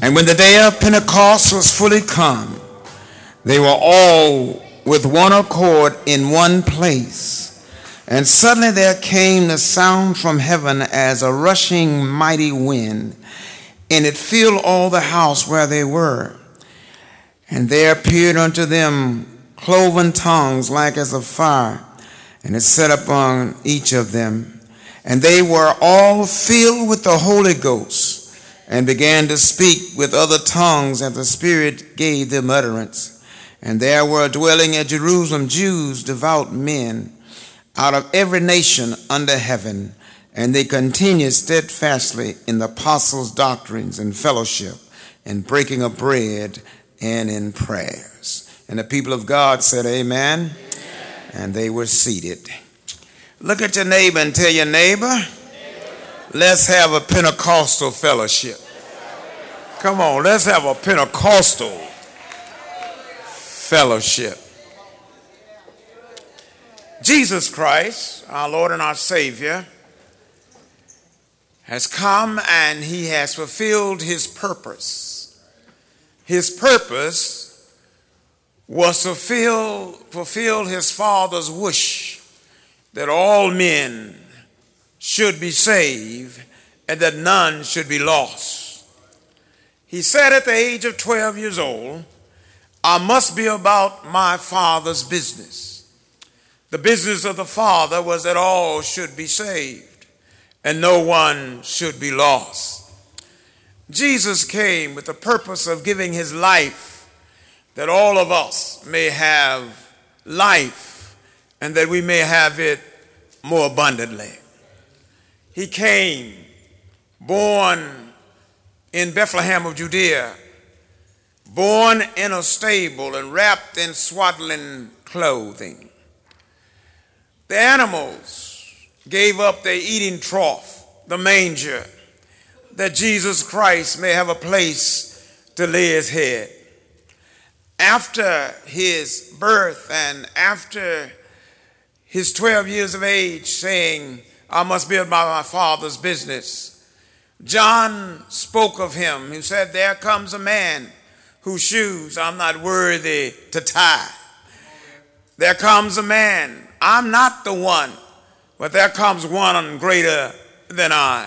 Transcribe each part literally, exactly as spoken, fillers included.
And when the day of Pentecost was fully come, they were all with one accord in one place. And suddenly there came the sound from heaven as a rushing mighty wind, and it filled all the house where they were. And there appeared unto them cloven tongues like as of fire, and it set upon each of them. And they were all filled with the Holy Ghost, and began to speak with other tongues as the Spirit gave them utterance. And there were dwelling at Jerusalem Jews, devout men, out of every nation under heaven. And they continued steadfastly in the apostles' doctrines and fellowship, and breaking of bread, and in prayers. And the people of God said, Amen. Amen. And they were seated. Look at your neighbor and tell your neighbor, let's have a Pentecostal fellowship. Come on, let's have a Pentecostal fellowship. Jesus Christ, our Lord and our Savior, has come and he has fulfilled his purpose. His purpose was to fulfill, fulfill his Father's wish that all men should be saved and that none should be lost. He said at the age of twelve years old, I must be about my Father's business. The business of the Father was that all should be saved and no one should be lost. Jesus came with the purpose of giving his life that all of us may have life and that we may have it more abundantly. He came, born in Bethlehem of Judea, born in a stable and wrapped in swaddling clothing. The animals gave up their eating trough, the manger, that Jesus Christ may have a place to lay his head. After his birth and after his twelve years of age, saying, I must be about my Father's business, John spoke of him, who said, there comes a man whose shoes I'm not worthy to tie. There comes a man, I'm not the one, but there comes one greater than I.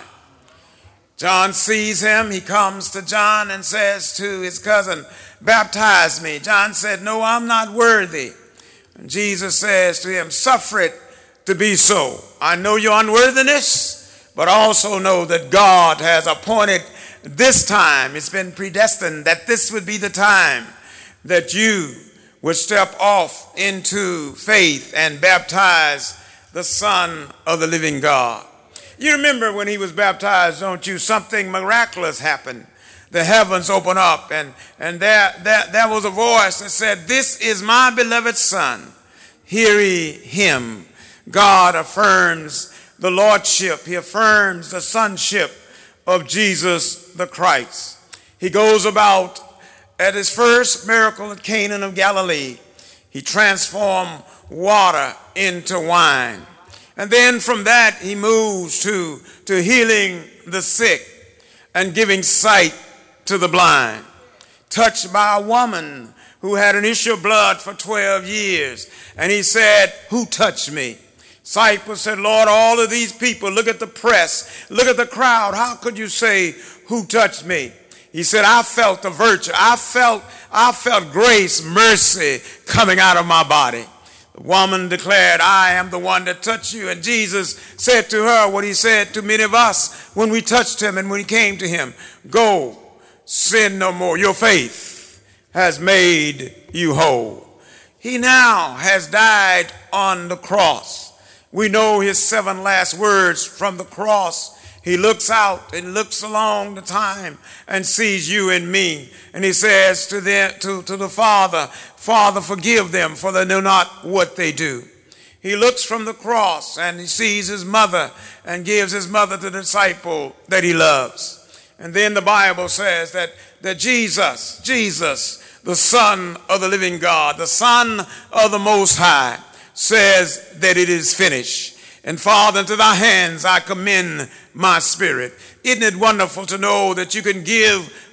John sees him. He comes to John and says to his cousin, baptize me. John said, no, I'm not worthy. And Jesus says to him, suffer it to be so. I know your unworthiness, but also know that God has appointed this time. It's been predestined that this would be the time that you would step off into faith and baptize the Son of the living God. You remember when he was baptized, don't you? Something miraculous happened. The heavens opened up, and, and there, there, there was a voice that said, this is my beloved Son. Hear ye him. God affirms the lordship. He affirms the sonship of Jesus the Christ. He goes about at his first miracle at Cana of Galilee. He transformed water into wine. And then from that, he moves to, to healing the sick and giving sight to the blind. Touched by a woman who had an issue of blood for twelve years. And he said, who touched me? Disciples said, Lord, all of these people, look at the press, look at the crowd. How could you say, who touched me? He said, I felt the virtue. I felt, I felt grace, mercy coming out of my body. The woman declared, I am the one that touched you. And Jesus said to her what he said to many of us when we touched him and when he came to him. Go, sin no more. Your faith has made you whole. He now has died on the cross. We know his seven last words from the cross. He looks out and looks along the time and sees you and me. And he says to the, to, to the Father, Father, forgive them, for they know not what they do. He looks from the cross and he sees his mother and gives his mother to the disciple that he loves. And then the Bible says that, that Jesus, Jesus, the Son of the living God, the Son of the Most High, says that it is finished. And Father, into thy hands I commend my spirit. Isn't it wonderful to know that you can give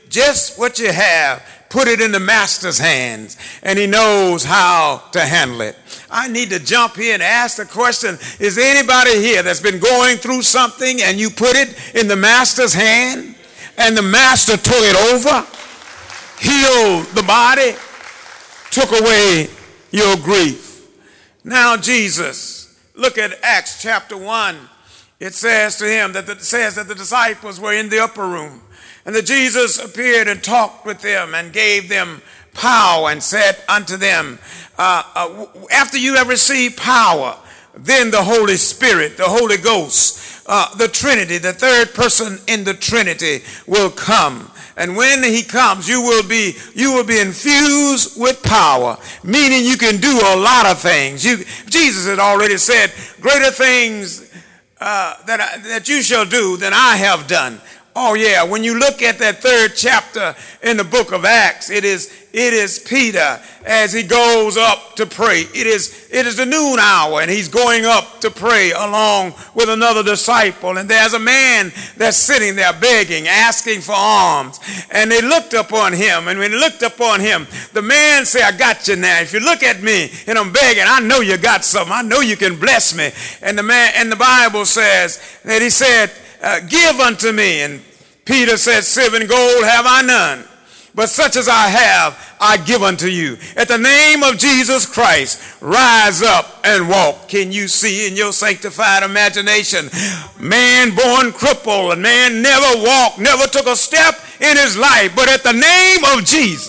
just what you have, put it in the master's hands, and he knows how to handle it. I need to jump here and ask the question, is there anybody here that's been going through something and you put it in the master's hand and the master took it over, healed the body, took away your grief? Now Jesus, look at Acts chapter one. It says to him that the, it says that the disciples were in the upper room, and that Jesus appeared and talked with them and gave them power and said unto them, uh, uh, after you have received power, then the Holy Spirit, the Holy Ghost, uh, the Trinity, the third person in the Trinity will come. And when he comes, you will be you will be infused with power, meaning you can do a lot of things. You, Jesus had already said, greater things uh, that, I, that you shall do than I have done. Oh yeah, when you look at that third chapter in the book of Acts, it is it is Peter as he goes up to pray. It is it is the noon hour and he's going up to pray along with another disciple. And there's a man that's sitting there begging, asking for alms. And they looked upon him. And when they looked upon him, the man said, I got you now. If you look at me and I'm begging, I know you got something. I know you can bless me. And the man and the Bible says that he said, Uh, give unto me. And Peter said, silver and gold have I none, but such as I have, I give unto you. At the name of Jesus Christ, rise up and walk. Can you see in your sanctified imagination? Man born crippled, and man never walked, never took a step in his life, but at the name of Jesus,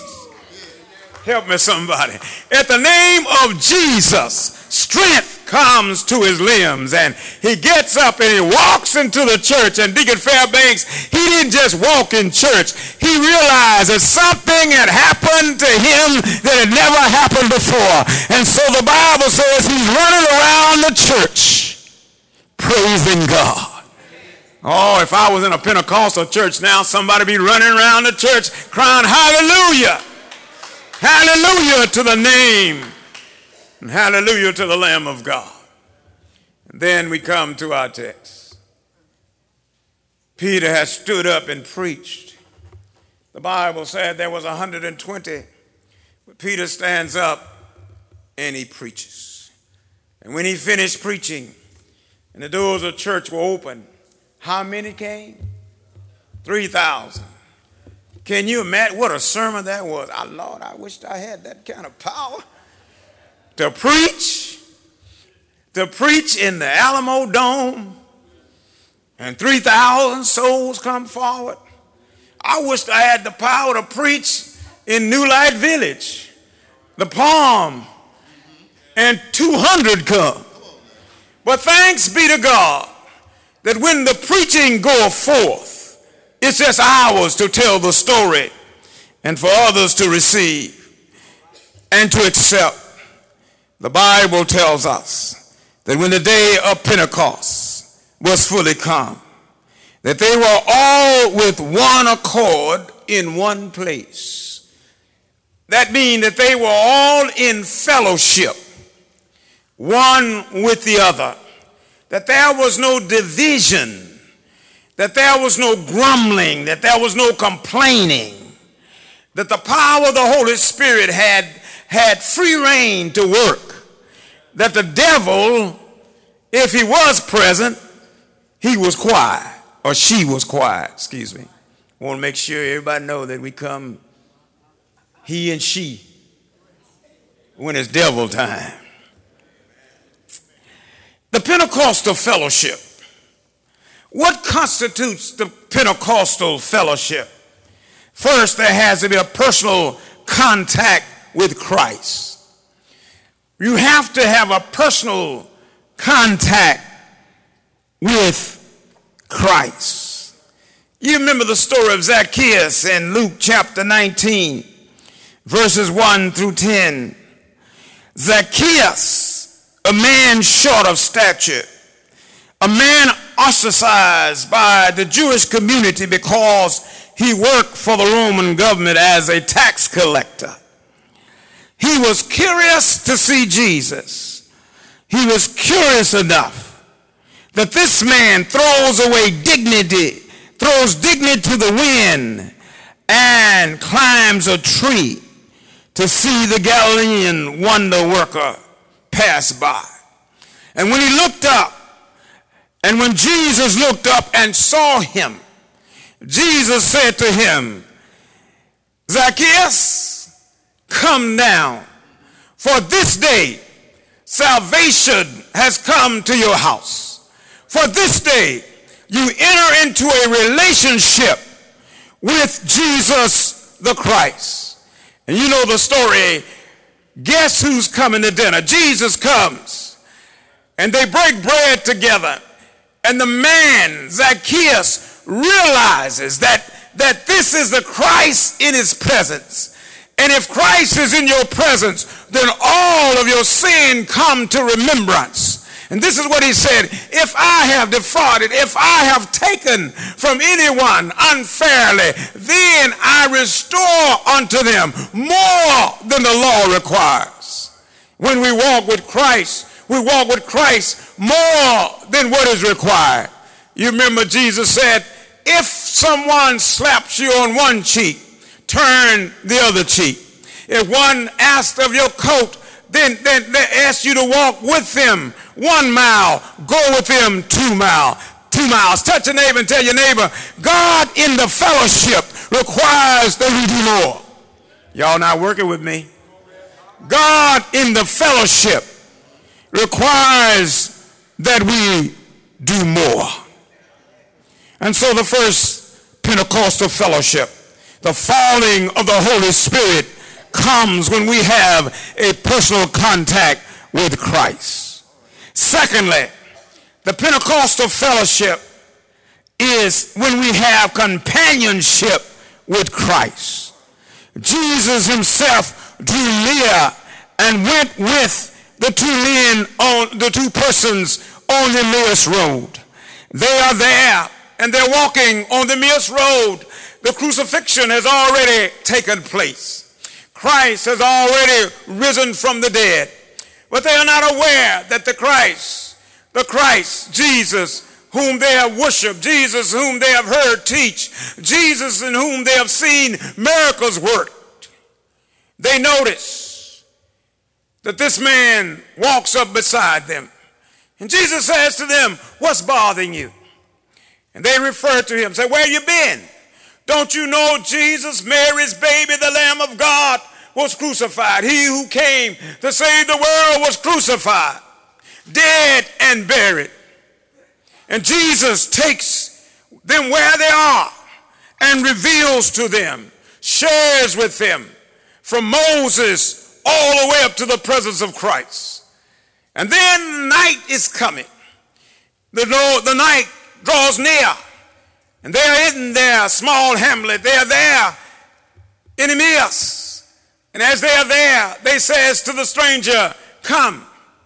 help me somebody, at the name of Jesus, strength comes to his limbs, and he gets up and he walks into the church. And Deacon Fairbanks, he didn't just walk in church. He realized that something had happened to him that had never happened before. And so the Bible says he's running around the church praising God. Oh, if I was in a Pentecostal church now, somebody be running around the church crying, hallelujah, hallelujah to the name, and hallelujah to the Lamb of God. And then we come to our text. Peter has stood up and preached. The Bible said there was one hundred twenty. But Peter stands up and he preaches. And when he finished preaching and the doors of church were open, how many came? three thousand. Can you imagine what a sermon that was? Oh, Lord, I wished I had that kind of power. To preach, to preach in the Alamo Dome, and three thousand souls come forward. I wished I had the power to preach in New Light Village, the Palm, and two hundred come. But thanks be to God that when the preaching goeth forth, it's just ours to tell the story and for others to receive and to accept. The Bible tells us that when the day of Pentecost was fully come, that they were all with one accord in one place. That means that they were all in fellowship, one with the other, that there was no division, that there was no grumbling, that there was no complaining, that the power of the Holy Spirit had, had free reign to work, that the devil, if he was present, he was quiet, or she was quiet, excuse me. I want to make sure everybody know that we come he and she when it's devil time. The Pentecostal fellowship. What constitutes the Pentecostal fellowship? First, there has to be a personal contact with Christ. You have to have a personal contact with Christ. You remember the story of Zacchaeus in Luke chapter nineteen, verses one through ten. Zacchaeus, a man short of stature, a man ostracized by the Jewish community because he worked for the Roman government as a tax collector. He was curious to see Jesus. He was curious enough that this man throws away dignity, throws dignity to the wind, and climbs a tree to see the Galilean wonder worker pass by. And when he looked up, and when Jesus looked up and saw him, Jesus said to him, Zacchaeus, come down, for this day salvation has come to your house. For this day you enter into a relationship with Jesus the Christ. And you know the story. Guess who's coming to dinner? Jesus comes, and they break bread together. And the man, Zacchaeus, realizes that, that this is the Christ in his presence. And if Christ is in your presence, then all of your sin come to remembrance. And this is what he said, if I have defrauded, if I have taken from anyone unfairly, then I restore unto them more than the law requires. When we walk with Christ, we walk with Christ more than what is required. You remember Jesus said, if someone slaps you on one cheek, turn the other cheek. If one asks of your coat, then, then they ask you to walk with them one mile, go with them two mile, two miles. Touch your neighbor and tell your neighbor, God in the fellowship requires that we do more. Y'all not working with me? God in the fellowship requires that we do more. And so the first Pentecostal fellowship, the falling of the Holy Spirit, comes when we have a personal contact with Christ. Secondly, the Pentecostal fellowship is when we have companionship with Christ. Jesus himself drew near and went with the two men on the two persons on the Emmaus road. They are there and they're walking on the Emmaus road. The crucifixion has already taken place. Christ has already risen from the dead. But they are not aware that the Christ, the Christ, Jesus, whom they have worshiped, Jesus whom they have heard teach, Jesus in whom they have seen miracles worked, they notice that this man walks up beside them. And Jesus says to them, what's bothering you? And they refer to him, say, where you been? Don't you know Jesus, Mary's baby, the Lamb of God, was crucified? He who came to save the world was crucified, dead and buried. And Jesus takes them where they are and reveals to them, shares with them from Moses all the way up to the presence of Christ. And then night is coming. The, the night draws near. And they are in their small hamlet. They are there in Emmaus. And as they are there, they says to the stranger, come.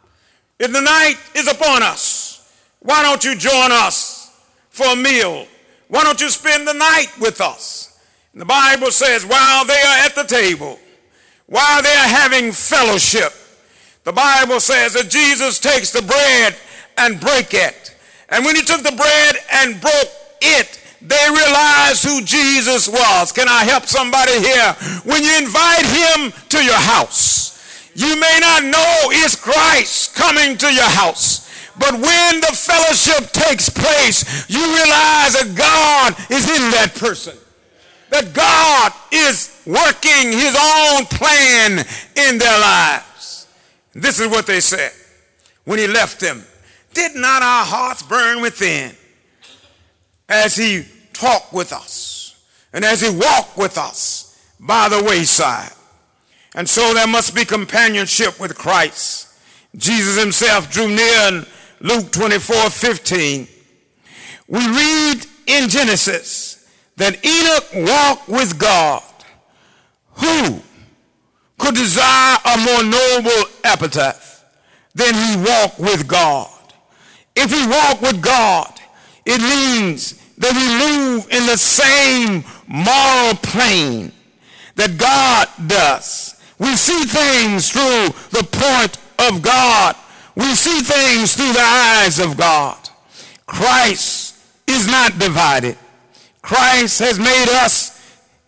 If the night is upon us, why don't you join us for a meal? Why don't you spend the night with us? And the Bible says while they are at the table, while they are having fellowship, the Bible says that Jesus takes the bread and break it. And when he took the bread and broke it, they realized who Jesus was. Can I help somebody here? When you invite him to your house, you may not know it's Christ coming to your house. But when the fellowship takes place, you realize that God is in that person. That God is working his own plan in their lives. This is what they said when he left them. Did not our hearts burn within as he talked with us and as he walked with us by the wayside? And so there must be companionship with Christ. Jesus himself drew near in Luke twenty-four fifteen. We read in Genesis that Enoch walked with God. Who could desire a more noble epitaph than he walked with God? If we walk with God, it means that we move in the same moral plane that God does. We see things through the point of God. We see things through the eyes of God. Christ is not divided. Christ has made us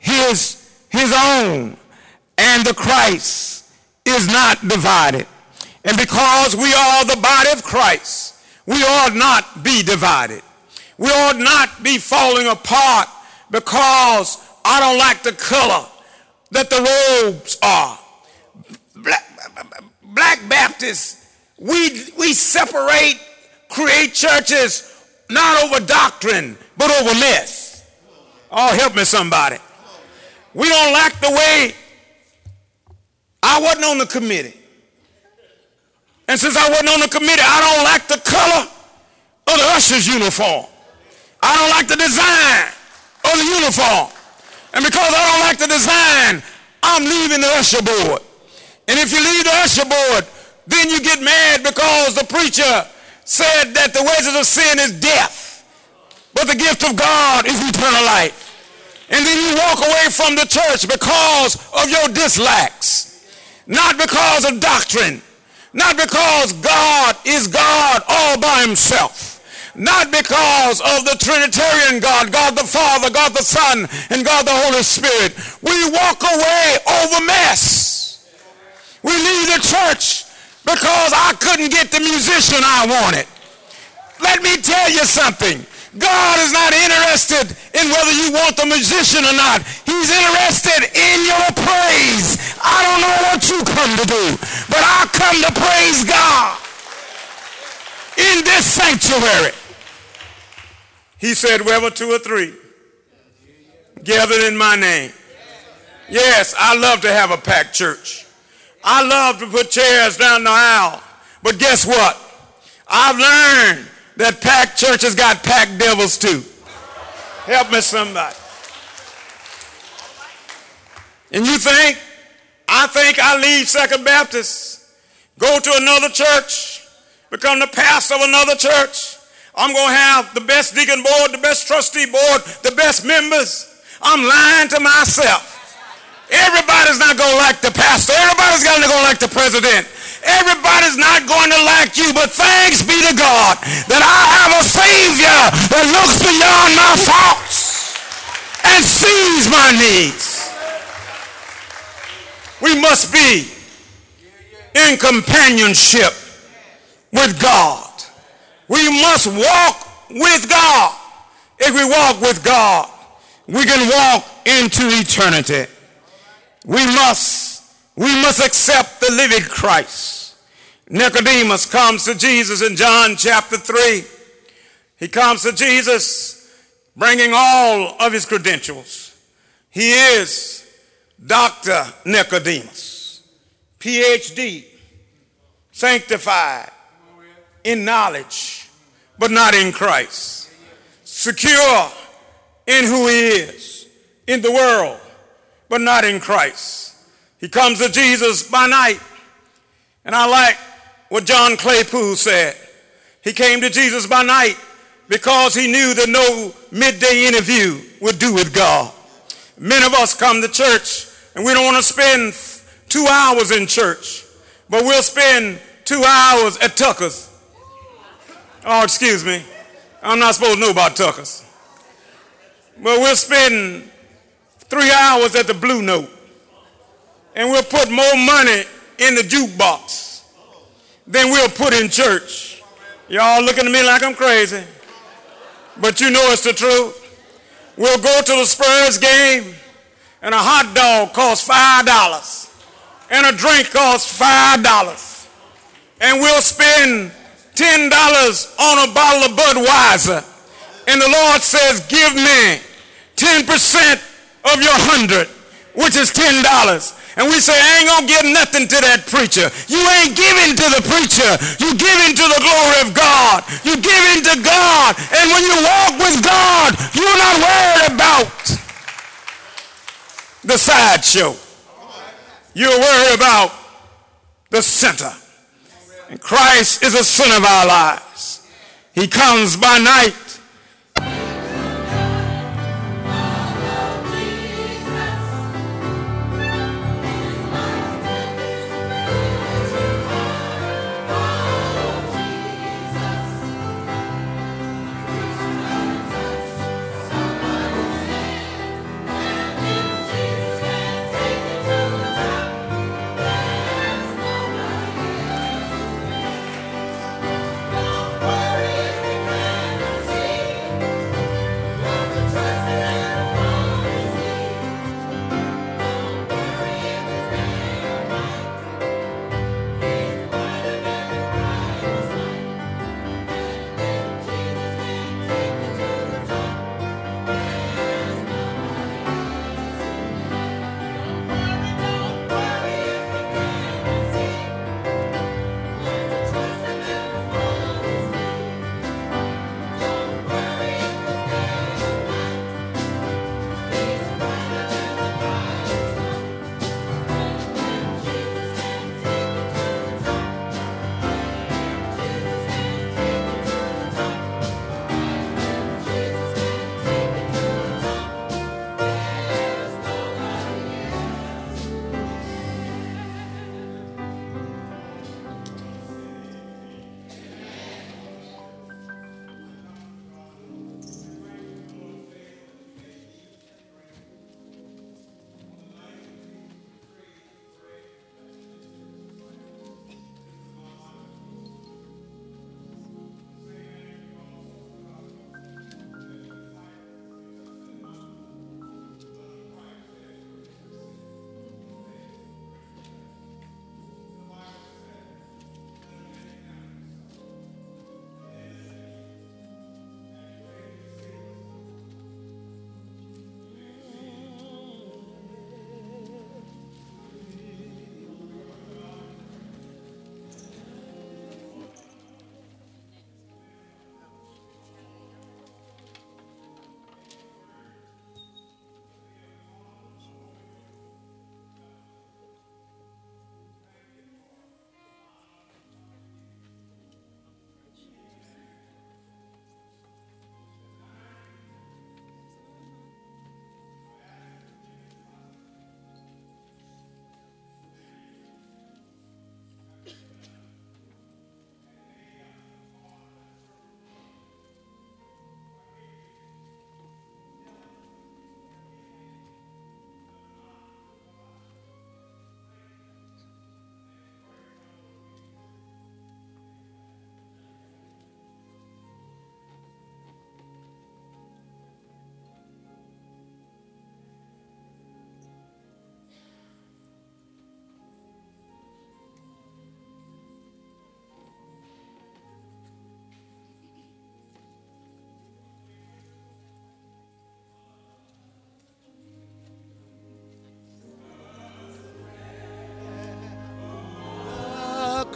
his, his own, and the Christ is not divided. And because we are the body of Christ, we ought not be divided. We ought not be falling apart because I don't like the color that the robes are. Black, Black Baptists, we, we separate, create churches not over doctrine, but over mess. Oh, help me somebody. We don't like the way, I wasn't on the committee. And since I wasn't on the committee, I don't like the color of the usher's uniform. I don't like the design of the uniform. And because I don't like the design, I'm leaving the usher board. And if you leave the usher board, then you get mad because the preacher said that the wages of sin is death, but the gift of God is eternal life. And then you walk away from the church because of your dislikes, not because of doctrine, not because God is God all by himself, not because of the Trinitarian God, God the Father, God the Son, and God the Holy Spirit. We walk away over mess. We leave the church because I couldn't get the musician I wanted. Let me tell you something. God is not interested in whether you want the musician or not. He's interested in your praise. I don't know what you come to do, but I come to praise God in this sanctuary. He said, wherever two or three gathered in my name. Yes, I love to have a packed church. I love to put chairs down the aisle. But guess what? I've learned that packed churches got packed devils too. Help me somebody. And you think, I think I leave Second Baptist, go to another church, become the pastor of another church. I'm going to have the best deacon board, the best trustee board, the best members. I'm lying to myself. Everybody's not going to like the pastor. Everybody's not going to like the president. Everybody's not going to like you, but thanks be to God that I have a Savior that looks beyond my faults and sees my needs. We must be in companionship with God. We must walk with God. If we walk with God, we can walk into eternity. We must, we must accept the living Christ. Nicodemus comes to Jesus in John chapter three. He comes to Jesus bringing all of his credentials. He is Doctor Nicodemus, P H D, sanctified in knowledge, but not in Christ. Secure in who he is in the world, but not in Christ. He comes to Jesus by night. And I like what John Claypool said. He came to Jesus by night because he knew that no midday interview would do with God. Many of us come to church and we don't want to spend two hours in church, but we'll spend two hours at Tucker's. Oh, excuse me. I'm not supposed to know about Tucker's. But we'll spend three hours at the Blue Note, and we'll put more money in the jukebox than we'll put in church. Y'all looking at me like I'm crazy, but you know it's the truth. We'll go to the Spurs game, and a hot dog costs five dollars, and a drink costs five dollars, and we'll spend ten dollars on a bottle of Budweiser, and the Lord says, give me ten percent of your hundred, which is ten dollars. And we say, I ain't gonna give nothing to that preacher. You ain't giving to the preacher. You giving to the glory of God. You giving to God. And when you walk with God, you're not worried about the sideshow. You're worried about the center. And Christ is the center of our lives. He comes by night.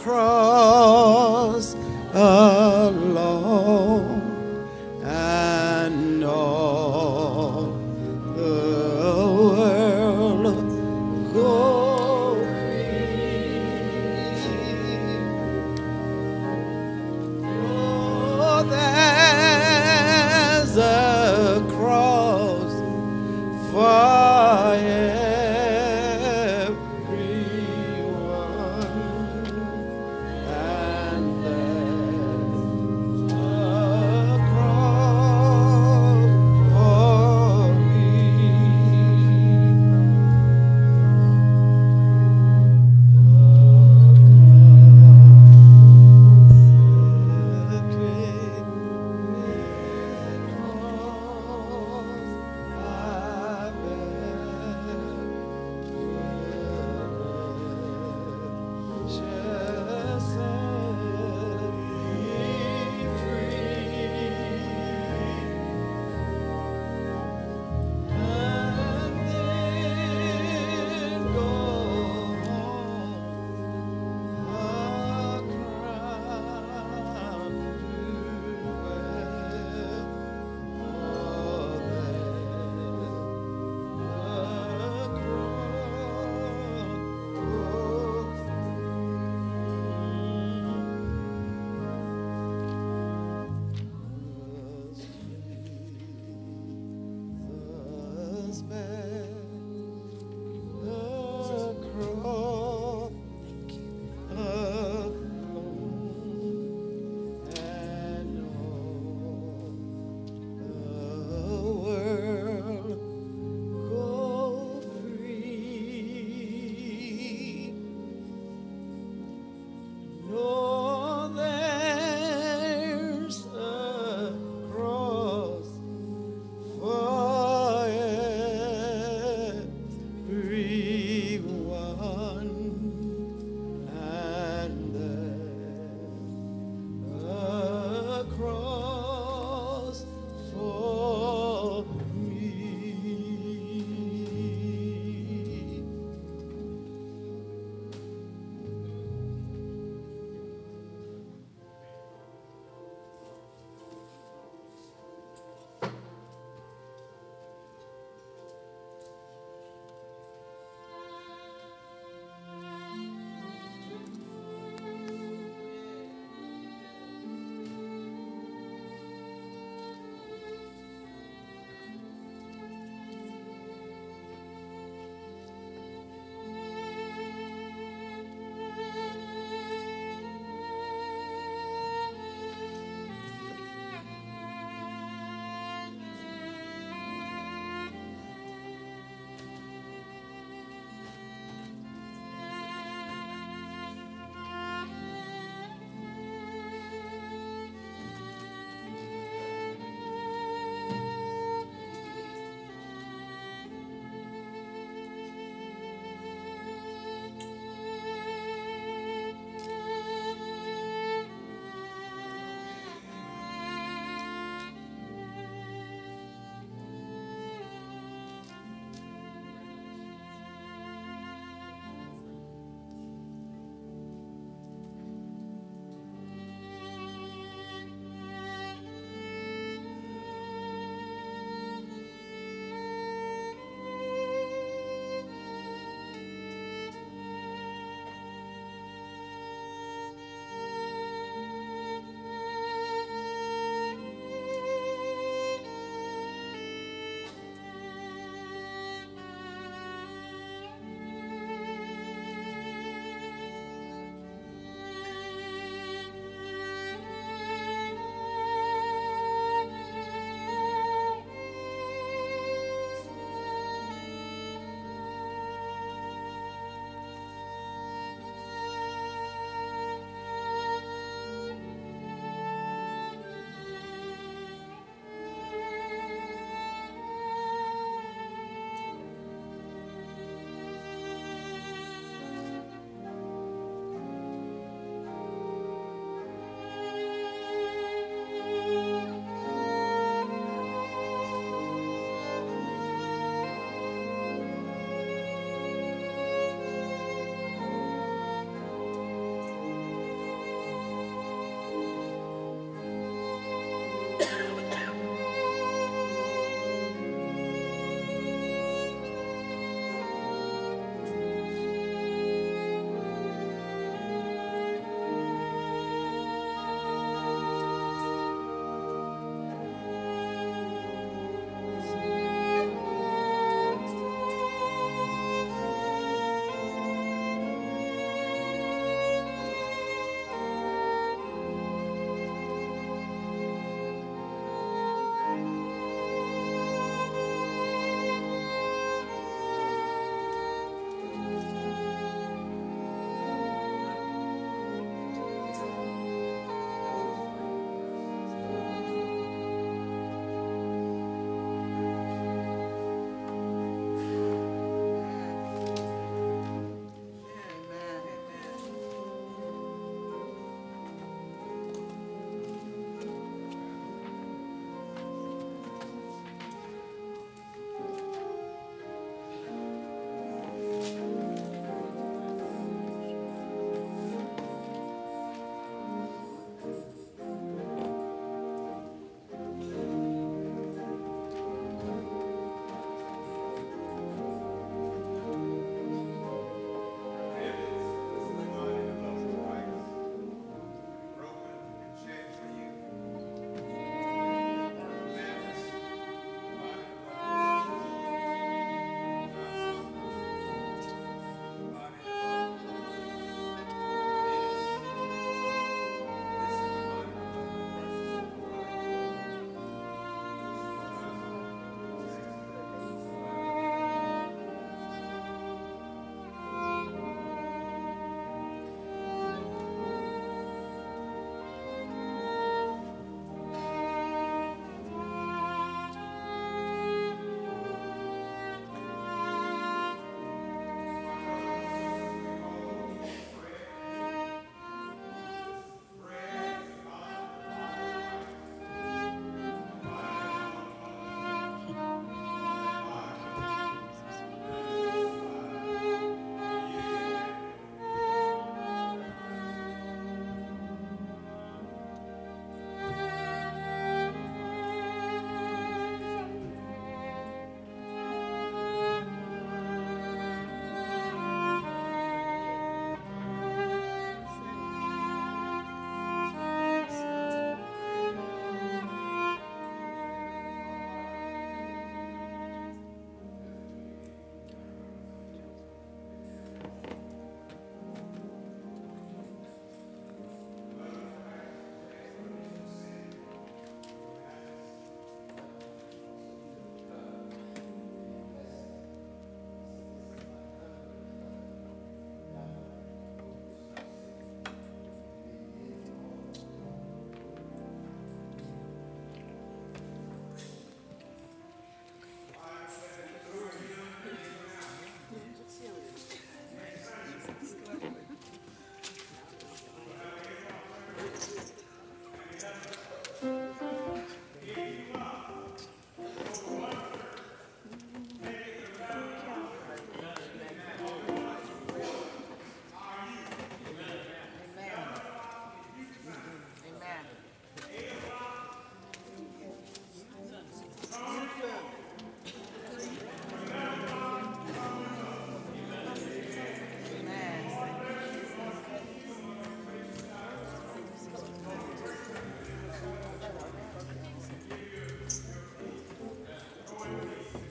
cross of